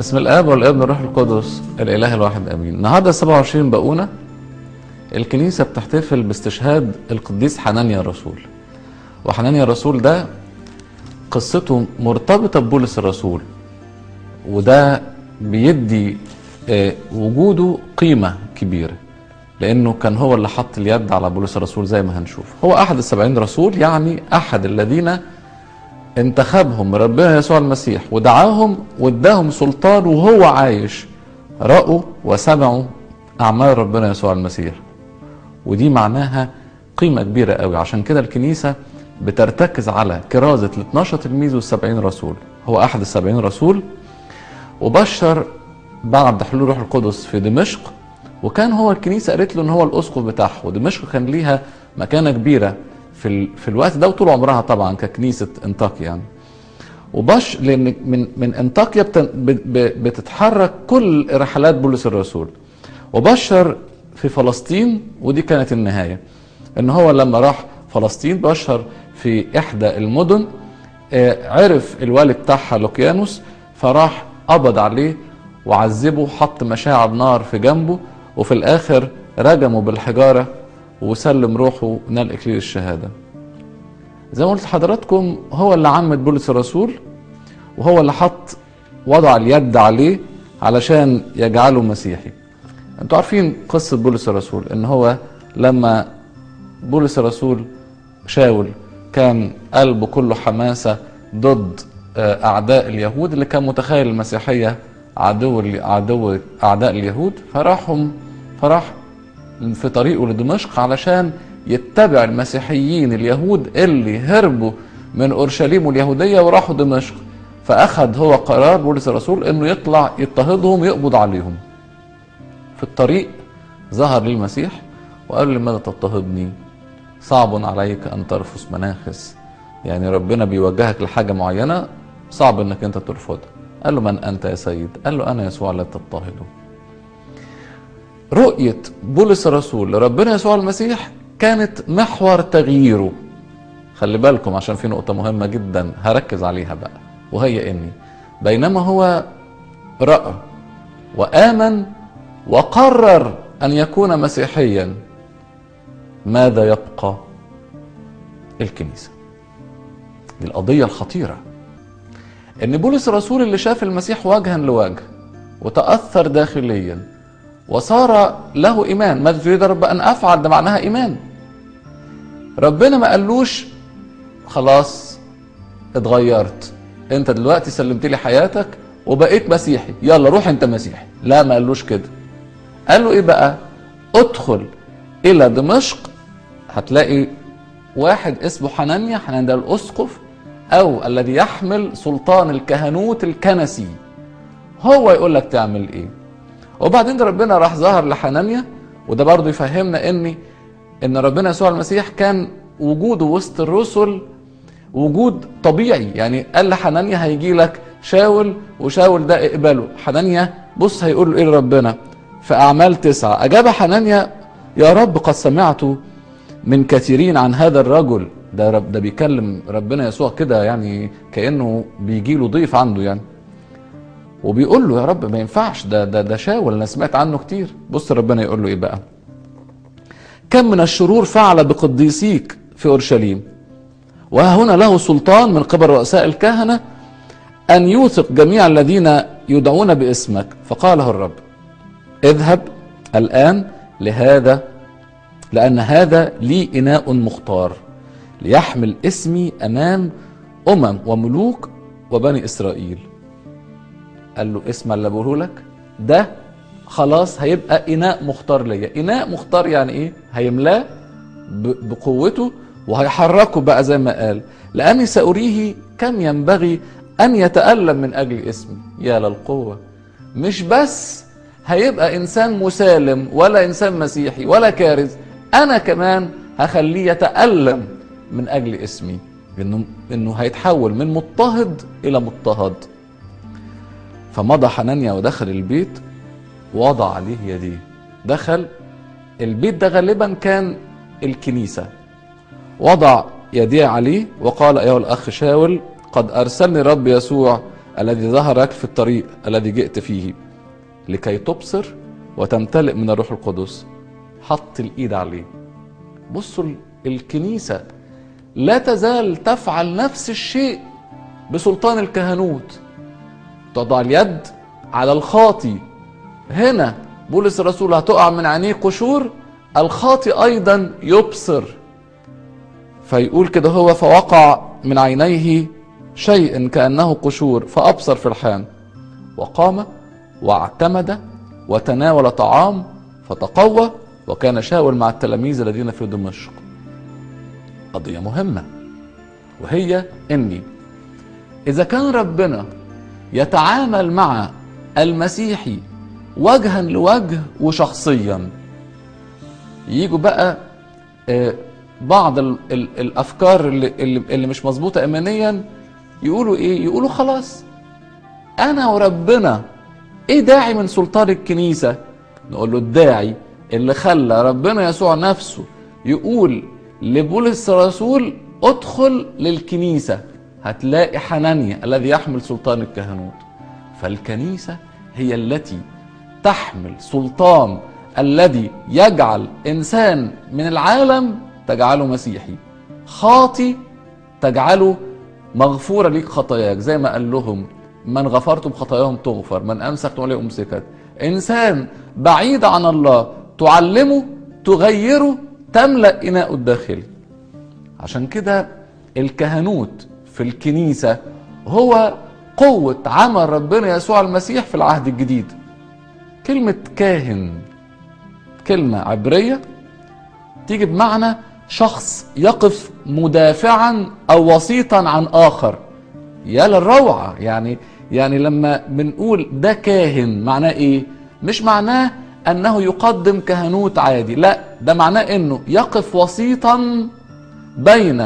بسم الاب والابن والروح القدس الاله الواحد امين. النهارده 27 بقونه الكنيسه بتحتفل باستشهاد القديس حنانيا الرسول. وحنانيا الرسول ده قصته مرتبطه ببولس الرسول، وده بيدي وجوده قيمه كبيره، لانه كان هو اللي حط اليد على بولس الرسول زي ما هنشوف. هو احد ال70 رسول، يعني احد الذين انتخبهم ربنا يسوع المسيح ودعاهم واداهم سلطان وهو عايش، رأوا وسمعوا اعمال ربنا يسوع المسيح، ودي معناها قيمة كبيرة قوي. عشان كده الكنيسة بترتكز على كرازة ال12 تلميذ وال70 رسول. هو احد ال70 رسول، وبشر بعد حلول روح القدس في دمشق، وكان هو الكنيسة قالت له ان هو الاسقف بتاعه. ودمشق كان ليها مكانة كبيرة في الوقت ده وطول عمرها طبعا ككنيسة انطاكيا يعني. لان من انطاكيا بتتحرك كل رحلات بولس الرسول. وبشر في فلسطين، ودي كانت النهاية، ان هو لما راح فلسطين بشر في احدى المدن، عرف الوالي بتاعها لوكيانوس، فراح قبض عليه وعذبه، حط مشاعل نار في جنبه، وفي الاخر رجمه بالحجارة وسلم روحه نال اكليل الشهادة. زي ما قلت لحضراتكم، هو اللي عمد بولس الرسول، وهو اللي وضع اليد عليه علشان يجعله مسيحي. انتوا عارفين قصة بولس الرسول، ان هو لما بولس الرسول شاول كان قلبه كله حماسة ضد اعداء اليهود، اللي كان متخيل المسيحية عدو اعداء اليهود، فراح في طريقه لدمشق علشان يتبع المسيحيين اليهود اللي هربوا من اورشليم واليهوديه وراحوا دمشق. فاخذ هو قرار بولس الرسول انه يطلع يضطهدهم يقبض عليهم. في الطريق ظهر للمسيح وقال له: لماذا تضطهدني؟ صعب عليك ان ترفس مناخس. يعني ربنا بيوجهك لحاجه معينه صعب انك انت ترفضها. قال له: من انت يا سيد؟ قال له: انا يسوع لا تضطهده. رؤية بولس الرسول لربنا يسوع المسيح كانت محور تغييره. خلي بالكم عشان في نقطة مهمة جدا هركز عليها بقى، وهي اني بينما هو رأى وآمن وقرر أن يكون مسيحيا، ماذا يبقى؟ الكنيسة. دي القضية الخطيرة، ان بولس الرسول اللي شاف المسيح وجها لوجه وتأثر داخليا وصار له إيمان. ماذا تريد يا رب أن أفعل؟ ده معناها إيمان. ربنا ما قالوش خلاص اتغيرت، انت دلوقتي سلمت لي حياتك وبقيت مسيحي، يلا روح انت مسيحي. لا، ما قالوش كده. قال له ايه بقى؟ ادخل الى دمشق، هتلاقي واحد اسمه حنانيا. حنانيا ده الاسقف او الذي يحمل سلطان الكهنوت الكنسي، هو يقول لك تعمل ايه. وبعدين ربنا راح ظهر لحنانيا، وده برضو يفهمنا ان ربنا يسوع المسيح كان وجوده وسط الرسل وجود طبيعي. يعني قال لحنانيا: هيجي لك شاول، وشاول ده اقبله. حنانيا بص هيقول له ايه لربنا في اعمال 9: اجاب حنانيا: يا رب قد سمعت من كثيرين عن هذا الرجل. ده بيكلم ربنا يسوع كده، يعني كأنه بيجي له ضيف عنده يعني، وبيقول له: يا رب ما ينفعش، ده شاول انا سمعت عنه كتير. بص ربنا يقول له ايه بقى: كم من الشرور فعل بقديسيك في اورشليم، وها هنا له سلطان من قبل رؤساء الكهنه ان يوثق جميع الذين يدعون باسمك. فقاله الرب: اذهب الان لان هذا لي اناء مختار ليحمل اسمي امام وملوك وبني اسرائيل. قال له: اسمع اللي بقوله لك ده خلاص هيبقى اناء مختار ليا. اناء مختار يعني ايه؟ هيملاه بقوته وهيحركه بقى زي ما قال: لاني سأريه كم ينبغي ان يتألم من اجل اسمي. يا للقوة! مش بس هيبقى انسان مسالم ولا انسان مسيحي ولا كارز، انا كمان هخليه يتألم من اجل اسمي، انه هيتحول من مضطهد الى مضطهد. فمضى حنانيا ودخل البيت ووضع عليه يديه. دخل البيت ده غالبا كان الكنيسة، وضع يديه عليه وقال: ايها الاخ شاول، قد ارسلني رب يسوع الذي ظهر لك في الطريق الذي جئت فيه لكي تبصر وتمتلئ من الروح القدس. حط الايد عليه. بصوا الكنيسة لا تزال تفعل نفس الشيء بسلطان الكهنوت. تضع اليد على الخاطي. هنا بولس الرسول هتقع من عينيه قشور، الخاطي ايضا يبصر. فيقول كده هو فوقع من عينيه شيء كأنه قشور فأبصر في الحال، وقام واعتمد وتناول طعام فتقوى، وكان شاول مع التلاميذ الذين في دمشق. قضية مهمة، وهي إني إذا كان ربنا يتعامل مع المسيحي وجها لوجه وشخصيا، ييجوا بقى بعض الأفكار اللي مش مظبوطة إيمانيا يقولوا إيه؟ يقولوا خلاص أنا وربنا إيه داعي من سلطان الكنيسة؟ نقول له الداعي اللي خلى ربنا يسوع نفسه يقول لبولس الرسول ادخل للكنيسة هتلاقي حنانيا الذي يحمل سلطان الكهنوت. فالكنيسة هي التي تحمل سلطان الذي يجعل إنسان من العالم تجعله مسيحي، خاطي تجعله مغفورة ليك خطاياك، زي ما قال لهم من غفرتم خطاياهم تغفر، من أمسكتم عليه أمسكت. إنسان بعيد عن الله تعلمه، تغيره، تملأ إناءه الداخلي. عشان كده الكهنوت في الكنيسة هو قوة عمل ربنا يسوع المسيح في العهد الجديد. كلمة كاهن كلمة عبرية تيجي بمعنى شخص يقف مدافعا أو وسيطا عن آخر. يا للروعة! يعني لما بنقول ده كاهن معناه إيه؟ مش معناه أنه يقدم كهنوت عادي، لا، ده معناه أنه يقف وسيطا بين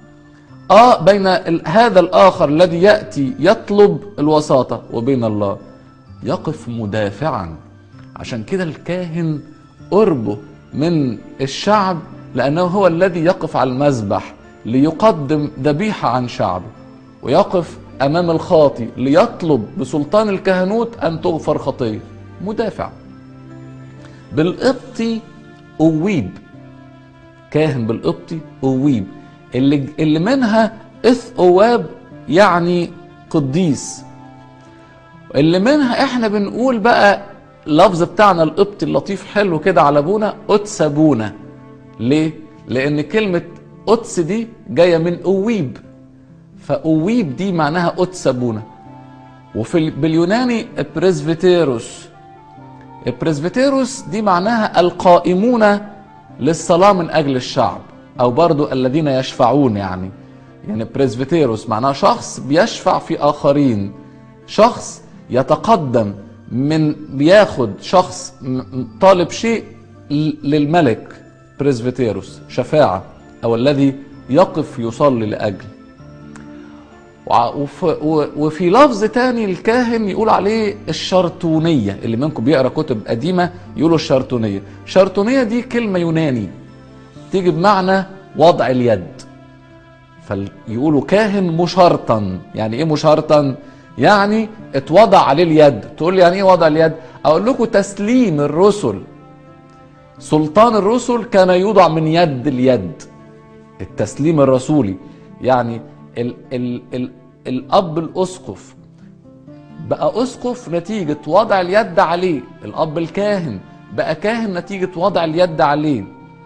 هذا الآخر الذي يأتي يطلب الوساطة وبين الله، يقف مدافعا. عشان كده الكاهن قربه من الشعب، لأنه هو الذي يقف على المذبح ليقدم ذبيحة عن شعبه، ويقف أمام الخاطي ليطلب بسلطان الكهنوت أن تغفر خطية. مدافع. بالقبطي أويب، كاهن بالقبطي أويب، اللي منها أواب يعني قديس، اللي منها احنا بنقول بقى اللفظ بتاعنا القبطي اللطيف حلو كده على ابونا قدس ابونا. ليه؟ لان كلمة قدس دي جاية من أويب، فأويب دي معناها قدس ابونا. باليوناني بريسبيتيروس دي معناها القائمون للصلاة من أجل الشعب، أو برضو الذين يشفعون. يعني بريسبيتيروس معناها شخص بيشفع في آخرين، شخص يتقدم من بياخد شخص طالب شيء للملك. بريسبيتيروس شفاعة، أو الذي يقف يصلي لأجل. وفي لفظ تاني الكاهن يقول عليه الشرطونية، اللي منكم بيقرأ كتب قديمة يقولوا الشرطونية. الشرطونية دي كلمة يوناني تيجي بمعنى وضع اليد، فيقولوا كاهن مشرطا. يعني ايه مشرطا؟ يعني اتوضع عليه اليد. تقول لي يعني ايه وضع اليد؟ اقول لكم تسليم الرسل، سلطان الرسل كان يوضع من يد اليد، التسليم الرسولي. يعني الأب الأسقف بقى أسقف نتيجة وضع اليد عليه، الأب الكاهن بقى كاهن نتيجة وضع اليد عليه،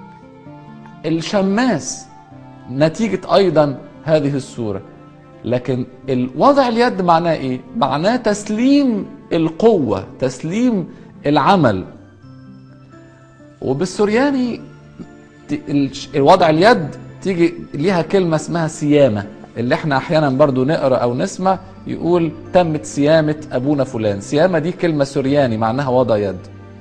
الشماس نتيجة أيضا هذه الصورة. لكن وضع اليد معناه إيه؟ معناه تسليم القوة، تسليم العمل. وبالسورياني وضع اليد تيجي ليها كلمة اسمها سيامة، اللي احنا احيانا برضو نقرأ او نسمع يقول تمت سيامة ابونا فلان. سيامة دي كلمة سورياني معناها وضع يد.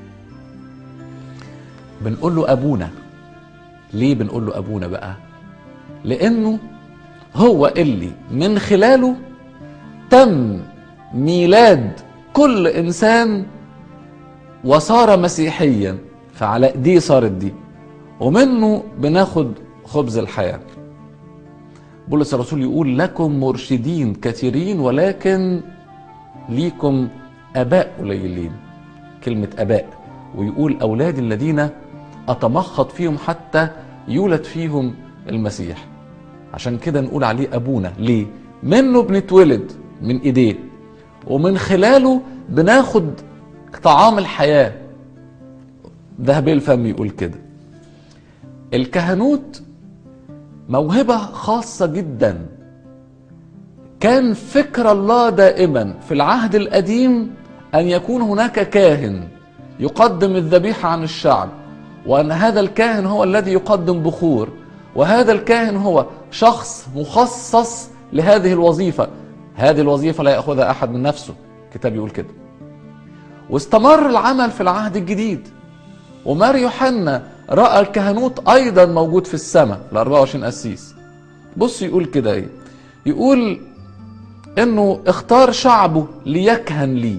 بنقول له ابونا. ليه بنقول له ابونا بقى؟ لانه هو اللي من خلاله تم ميلاد كل انسان وصار مسيحيا، فعلى ايديه صارت دي، ومنه بناخد خبز الحياة. بولس الرسول يقول لكم مرشدين كثيرين ولكن ليكم اباء قليلين، كلمة اباء، ويقول اولادي الذين اتمخض فيهم حتى يولد فيهم المسيح. عشان كده نقول عليه ابونا. ليه؟ منه بنتولد من ايديه، ومن خلاله بناخد طعام الحياة. ذهبي الفم يقول كده. الكهنوت موهبة خاصة جدا. كان فكر الله دائما في العهد القديم أن يكون هناك كاهن يقدم الذبيحة عن الشعب، وأن هذا الكاهن هو الذي يقدم بخور، وهذا الكاهن هو شخص مخصص لهذه الوظيفة. هذه الوظيفة لا يأخذها أحد من نفسه، الكتاب يقول كده. واستمر العمل في العهد الجديد، ومار يوحنا رأى الكهنوت أيضا موجود في السماء، ال 24 قسيس. بص يقول كده ايه، يقول انه اختار شعبه ليكهن لي.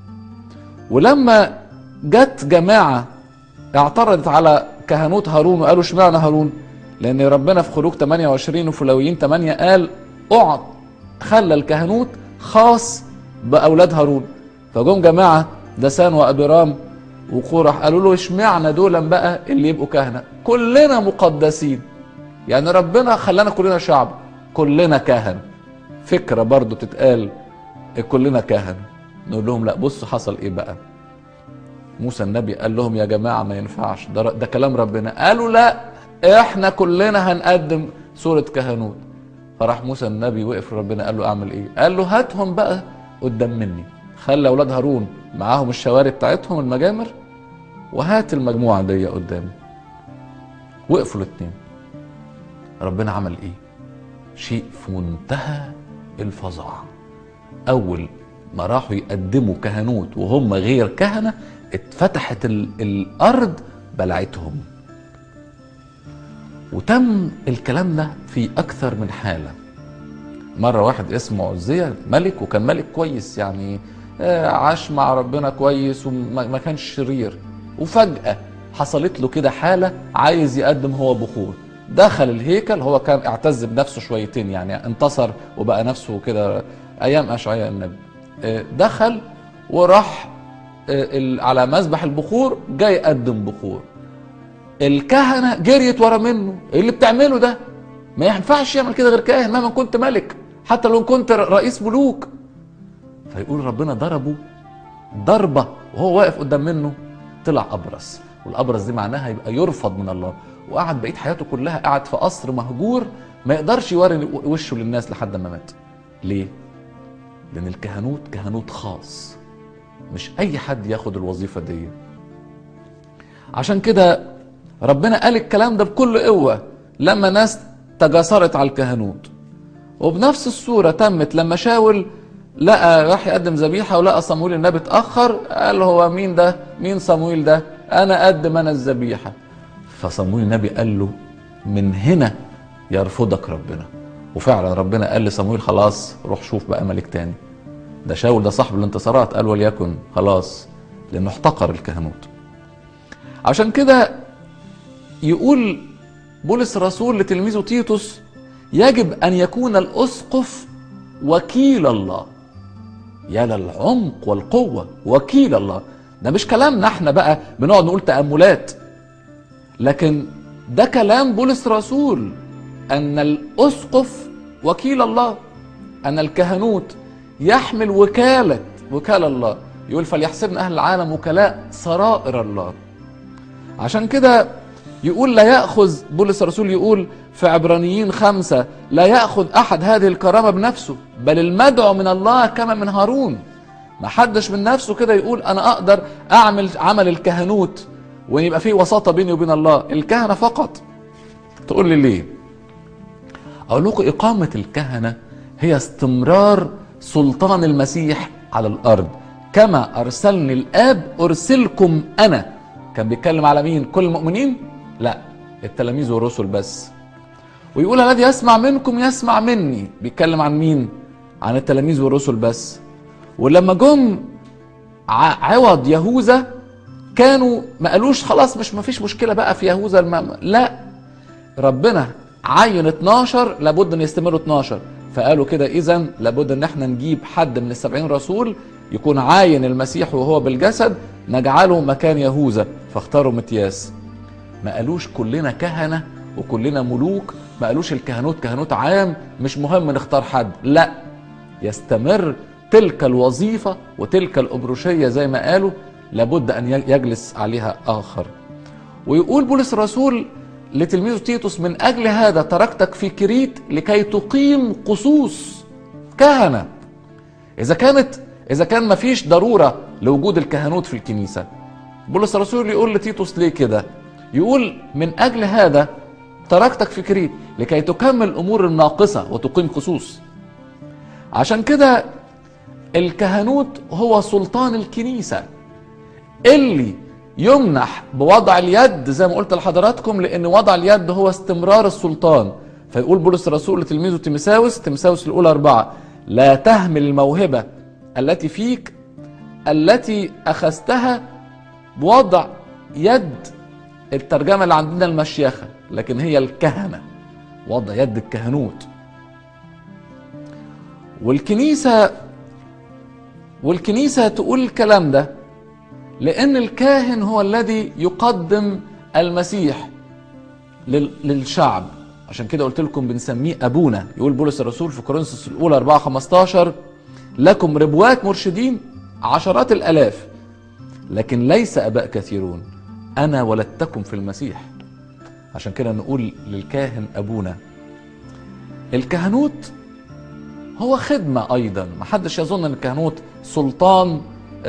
ولما جت جماعة اعترضت على كهنوت هارون وقالوا اشمعنى هارون؟ لان ربنا في خروج 28 وفي لاويين 8 قال خلى الكهنوت خاص باولاد هارون. فجم جماعة دسان وابيرام وقورح قالوا له اشمعنى دول بقى اللي يبقوا كهنة؟ كلنا مقدسين، يعني ربنا خلانا كلنا شعب، كلنا كهنة. فكرة برضو تتقال كلنا كهنة. نقول لهم لا، بصوا حصل ايه بقى. موسى النبي قال لهم يا جماعة ما ينفعش، ده كلام ربنا. قالوا لا، احنا كلنا هنقدم صورة كهنوت. فراح موسى النبي وقف ربنا قال له اعمل ايه؟ قال له هاتهم بقى قدام مني، خلى اولاد هارون معاهم الشوارب بتاعتهم المجامر، وهات المجموعة دي قدامي. وقفوا الاثنين. ربنا عمل ايه؟ شيء في منتهى الفظاعة. اول ما راحوا يقدموا كهنوت وهم غير كهنة، اتفتحت الارض بلعتهم. وتم الكلام ده في اكثر من حالة. مرة واحد اسمه عزية ملك، وكان ملك كويس، يعني عاش مع ربنا كويس وما كانش شرير، وفجأة حصلت له كده حالة عايز يقدم هو بخور. دخل الهيكل، هو كان اعتز بنفسه شويتين، يعني انتصر وبقى نفسه كده ايام اشعياء النبي. دخل وراح على مذبح البخور جاي يقدم بخور. الكهنة جريت ورا منه، ايه اللي بتعمله ده؟ ما ينفعش يعمل كده غير كاهن مهما كنت ملك، حتى لو كنت رئيس ملوك. فيقول ربنا ضربه ضربة وهو واقف قدام منه، طلع أبرص. والأبرص دي معناها يبقى يرفض من الله، وقعد بقيت حياته كلها قاعد في قصر مهجور، ما يقدرش يوري وشه للناس لحد ما مات. ليه؟ لأن الكهنوت كهنوت خاص، مش أي حد ياخد الوظيفة دي. عشان كده ربنا قال الكلام ده بكل قوة لما ناس تجاسرت على الكهنوت. وبنفس الصورة تمت لما شاول لقى راح يقدم ذبيحة ولقى صمويل النبي اتأخر، قال هو مين ده؟ مين صمويل ده؟ أنا أقدم أنا الذبيحة. فصمويل النبي قال له من هنا يرفضك ربنا. وفعلا ربنا قال لصمويل خلاص روح شوف بقى ملك تاني. ده شاول ده صاحب الانتصارات، قال وليكن خلاص، لأنه احتقر الكهنوت. عشان كده يقول بولس الرسول لتلميذه تيتوس يجب أن يكون الأسقف وكيل الله. يا للعمق والقوة، وكيل الله. ده مش كلامنا احنا بقى بنقعد نقول تأملات، لكن ده كلام بولس الرسول، أن الأسقف وكيل الله، أن الكهنوت يحمل وكالة الله. يقول فليحسبنا أهل العالم وكلاء سرائر الله. عشان كده يقول لا يأخذ بولس الرسول، يقول في عبرانيين 5 لا يأخذ أحد هذه الكرامة بنفسه، بل المدعو من الله كما من هارون. ما حدش من نفسه كده يقول أنا أقدر أعمل عمل الكهنوت وان يبقى فيه وساطة بيني وبين الله. الكهنة فقط. تقول لي ليه؟ أقول لكم إقامة الكهنة هي استمرار سلطان المسيح على الأرض. كما أرسلني الآب أرسلكم أنا. كان بيتكلم على مين؟ كل المؤمنين؟ لا، التلاميذ والرسل بس. ويقول الذي يسمع منكم يسمع مني. بيتكلم عن مين؟ عن التلاميذ والرسل بس. ولما جم عوض يهوذا كانوا ما قالوش خلاص مش مفيش مشكلة بقى في يهوذا لا، ربنا عين 12 لابد ان يستمروا 12. فقالوا كده إذن لابد ان احنا نجيب حد من ال70 رسول يكون عاين المسيح وهو بالجسد نجعله مكان يهوذا، فاختاروا متياس. ما قالوش كلنا كهنة وكلنا ملوك، ما قالوش الكهنوت كهنوت عام مش مهم نختار حد، لا، يستمر تلك الوظيفة وتلك الأبروشية زي ما قالوا لابد أن يجلس عليها آخر. ويقول بولس الرسول لتلميذه تيتوس: من أجل هذا تركتك في كريت لكي تقيم قصوص كهنة. إذا كان ما فيش ضرورة لوجود الكهنوت في الكنيسة، بولس الرسول يقول لتيتوس ليه كده؟ يقول: من أجل هذا تركتك في كريت لكي تكمل الأمور الناقصة وتقيم قصوص. عشان كده الكهنوت هو سلطان الكنيسة اللي يمنح بوضع اليد زي ما قلت لحضراتكم، لأن وضع اليد هو استمرار السلطان. فيقول بولس الرسول لتلميذه تيموثاوس الأولى 4: لا تهمل الموهبة التي فيك التي أخذتها بوضع يد، الترجمة اللي عندنا المشيخة، لكن هي الكهنة، وضع يد الكهنوت. والكنيسة تقول الكلام ده لأن الكاهن هو الذي يقدم المسيح للشعب. عشان كده قلت لكم بنسميه أبونا. يقول بولس الرسول في كورنثوس الأولى 4:15: لكم ربوات مرشدين عشرات الآلاف، لكن ليس أباء كثيرون، أنا ولدتكم في المسيح. عشان كده نقول للكاهن أبونا. الكهنوت هو خدمة أيضا، محدش يظن أن الكهنوت سلطان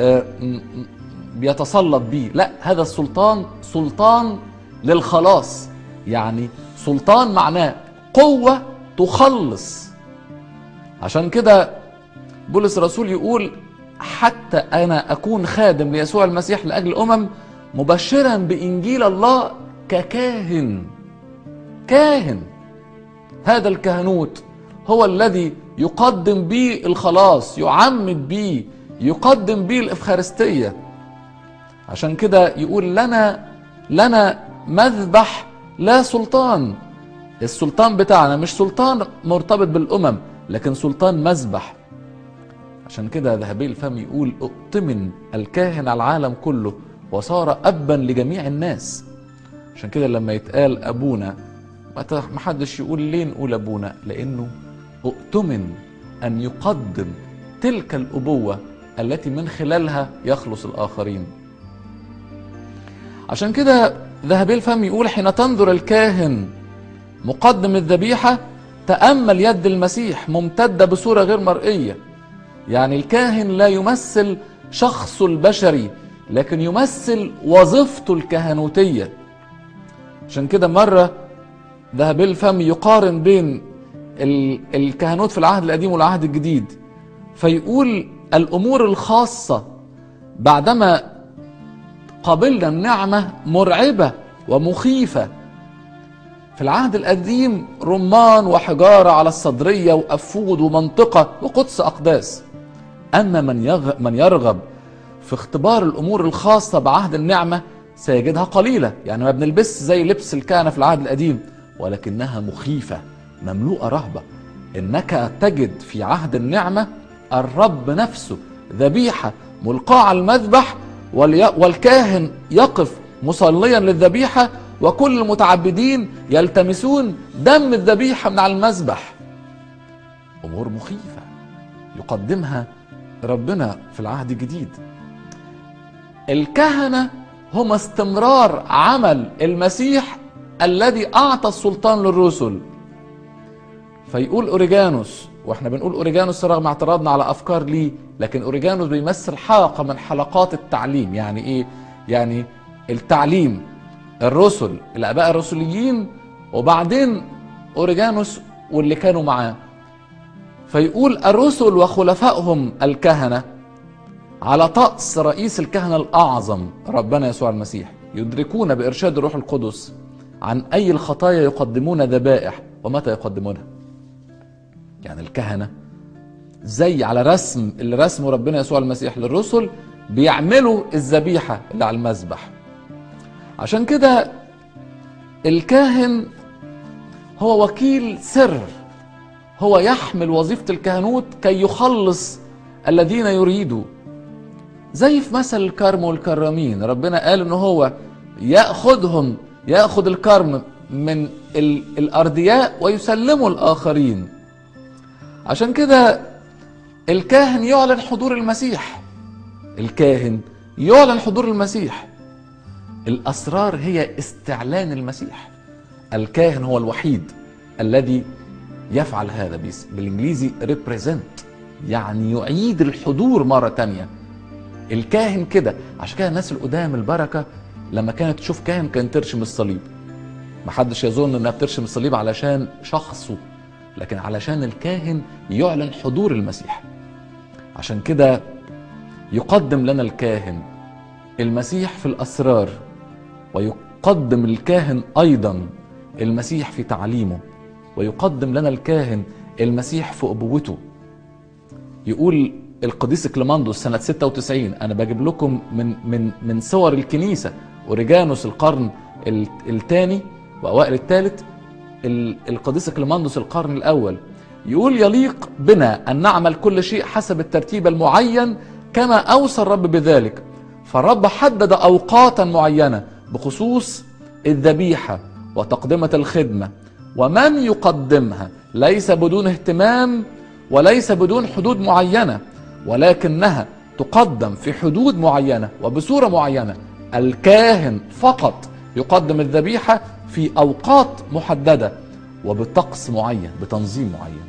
بيتسلط بيه، لا، هذا السلطان سلطان للخلاص. يعني سلطان معناه قوة تخلص. عشان كده بولس الرسول يقول: حتى أنا أكون خادم ليسوع المسيح لأجل الأمم مبشرا بإنجيل الله ككاهن. كاهن، هذا الكهنوت هو الذي يقدم به الخلاص، يعمد به، يقدم به الإفخارستية. عشان كده يقول: لنا مذبح لا سلطان. السلطان بتاعنا مش سلطان مرتبط بالأمم، لكن سلطان مذبح. عشان كده ذهبي الفم يقول: اؤتمن الكاهن على العالم كله وصار أبا لجميع الناس. عشان كده لما يتقال أبونا محدش يقول ليه نقول أبونا، لأنه اؤتمن أن يقدم تلك الأبوة التي من خلالها يخلص الآخرين. عشان كده ذهبي الفم يقول: حين تنظر الكاهن مقدم الذبيحة تأمل يد المسيح ممتدة بصورة غير مرئية. يعني الكاهن لا يمثل شخصه البشري، لكن يمثل وظيفته الكهنوتية. عشان كده مرة ذهبي الفم يقارن بين الكهنوت في العهد القديم والعهد الجديد، فيقول: الأمور الخاصة بعدما قبلنا النعمة مرعبة ومخيفة. في العهد القديم رمان وحجارة على الصدرية وأفود ومنطقة وقدس أقداس. أما من يرغب في اختبار الأمور الخاصة بعهد النعمة سيجدها قليلة. يعني ما بنلبس زي لبس الكهنة في العهد القديم، ولكنها مخيفة مملوءة رهبة. إنك تجد في عهد النعمة الرب نفسه ذبيحة ملقاة على المذبح، والكاهن يقف مصليا للذبيحة، وكل المتعبدين يلتمسون دم الذبيحة من على المذبح. أمور مخيفة يقدمها ربنا في العهد الجديد. الكهنة هم استمرار عمل المسيح الذي أعطى السلطان للرسل. فيقول أوريجانوس، واحنا بنقول أوريجانوس رغم اعتراضنا على أفكار ليه، لكن أوريجانوس بيمثل حلقة من حلقات التعليم. يعني إيه؟ يعني التعليم، الرسل، الآباء الرسوليين، وبعدين أوريجانوس واللي كانوا معاه. فيقول: الرسل وخلفائهم الكهنة على طقس رئيس الكهنة الأعظم ربنا يسوع المسيح يدركون بإرشاد الروح القدس عن أي الخطايا يقدمون ذبائح ومتى يقدمونها. يعني الكهنة زي على رسم اللي رسمه ربنا يسوع المسيح للرسل بيعملوا الذبيحة اللي على المذبح. عشان كده الكاهن هو وكيل سر، هو يحمل وظيفة الكهنوت كي يخلص الذين يريدوا. زي في مثل الكرم والكرامين، ربنا قال ان هو ياخذ الكرم من الأردياء ويسلمه الآخرين. عشان كده الكاهن يعلن حضور المسيح، الكاهن يعلن حضور المسيح. الأسرار هي استعلان المسيح. الكاهن هو الوحيد الذي يفعل هذا، بالإنجليزي represent، يعني يعيد الحضور مرة تانية. الكاهن كده. عشان كده الناس القدام البركة لما كانت تشوف كاهن كانت ترشم الصليب. محدش يظن انها بترشم الصليب علشان شخصه، لكن علشان الكاهن يعلن حضور المسيح. عشان كده يقدم لنا الكاهن المسيح في الأسرار، ويقدم الكاهن أيضا المسيح في تعليمه، ويقدم لنا الكاهن المسيح في أبوته. يقول القديس كليماندوس سنة 96، أنا بجيب لكم من صور الكنيسة، أوريجانوس القرن الثاني وأوائل الثالث، القديس كليماندوس القرن الأول، يقول يليق بنا أن نعمل كل شيء حسب الترتيب المعين كما أوصى الرب بذلك. فالرب حدد أوقاتا معينة بخصوص الذبيحة وتقدمة الخدمة، ومن يقدمها ليس بدون اهتمام وليس بدون حدود معينة، ولكنها تقدم في حدود معينة وبصورة معينة. الكاهن فقط يقدم الذبيحة في أوقات محددة وبطقس معين، بتنظيم معين.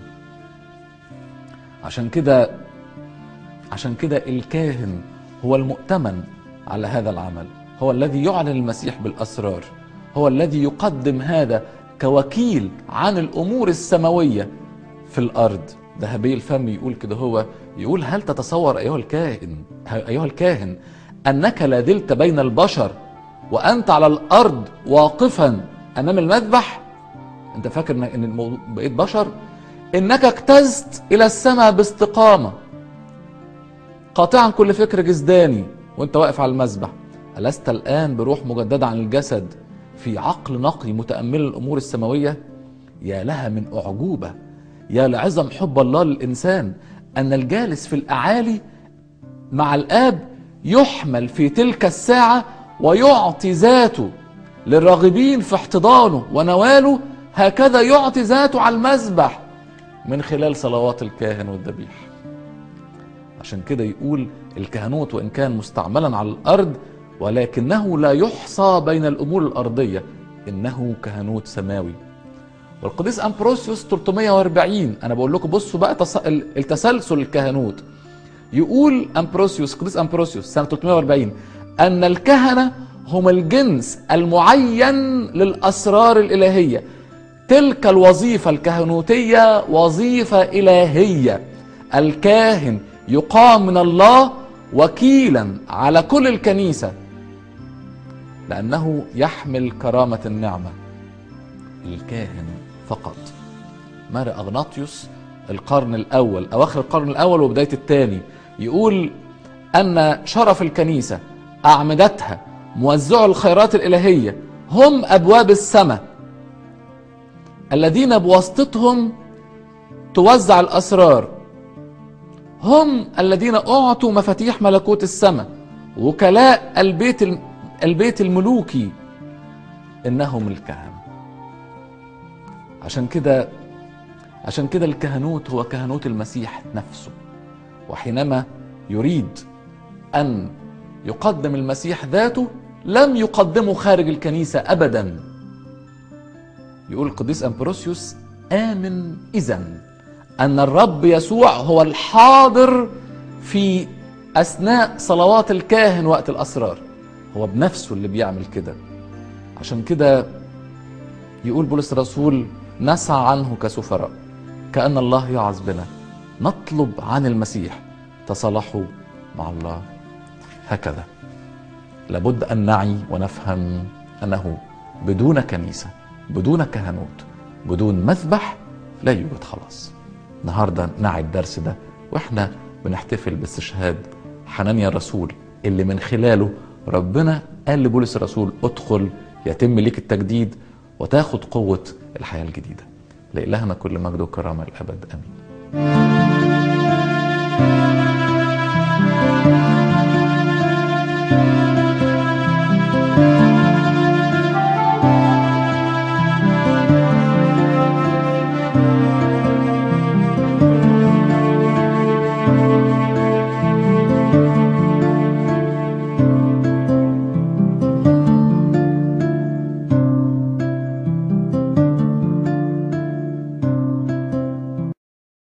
عشان كده الكاهن هو المؤتمن على هذا العمل، هو الذي يعلن المسيح بالأسرار، هو الذي يقدم هذا كوكيل عن الأمور السماوية في الأرض. ذهبي الفم يقول كده، هو يقول هل تتصور أيها الكاهن أنك لا زلت بين البشر وأنت على الأرض واقفا أمام المذبح؟ أنت فاكر إن بقيت بشر؟ إنك اجتزت إلى السماء باستقامة، قاطعا كل فكر جسداني وأنت واقف على المذبح. ألست الآن بروح مجددة عن الجسد في عقل نقي متأمل الأمور السماوية؟ يا لها من أعجوبة، يا لعظم حب الله للإنسان، أن الجالس في الأعالي مع الآب يحمل في تلك الساعة ويعطي ذاته للراغبين في احتضانه ونواله، هكذا يعطي ذاته على المذبح من خلال صلوات الكاهن والذبيح. عشان كده يقول الكهنوت وإن كان مستعملا على الأرض ولكنه لا يحصى بين الأمور الأرضية، إنه كهنوت سماوي. والقديس أمبروسيوس 340، أنا بقول لكم بصوا بقى التسلسل الكهنوت. يقول قديس أمبروسيوس سنة 340 أن الكهنة هم الجنس المعين للأسرار الإلهية. تلك الوظيفة الكهنوتية وظيفة إلهية. الكاهن يقام من الله وكيلا على كل الكنيسة لأنه يحمل كرامة النعمة. الكاهن فقط. ماري أغناطيوس القرن الأول، أواخر القرن الأول وبداية الثاني، يقول أن شرف الكنيسة، أعمدتها، موزعوا الخيرات الإلهية، هم أبواب السماء الذين بواسطتهم توزع الأسرار، هم الذين أعطوا مفاتيح ملكوت السماء، وكلاء البيت الملوكي، إنهم الكهنة. عشان كده الكهنوت هو كهنوت المسيح نفسه. وحينما يريد أن يقدم المسيح ذاته لم يقدمه خارج الكنيسة أبدا. يقول القديس أمبروسيوس آمن إذن أن الرب يسوع هو الحاضر في أثناء صلوات الكاهن وقت الأسرار، هو بنفسه اللي بيعمل كده. عشان كده يقول بولس الرسول نسعى عنه كسفراء، كأن الله يعظ بنا، نطلب عن المسيح تصالحوا مع الله. هكذا لابد أن نعي ونفهم أنه بدون كنيسة، بدون كهنوت، بدون مذبح لا يوجد خلاص. النهاردة نعي الدرس ده وإحنا بنحتفل باستشهاد حنانيا الرسول، اللي من خلاله ربنا قال لبولس الرسول ادخل يتم ليك التجديد وتاخد قوة الحياة الجديدة. لإلهنا كل مجد وكرامة الأبد آمين.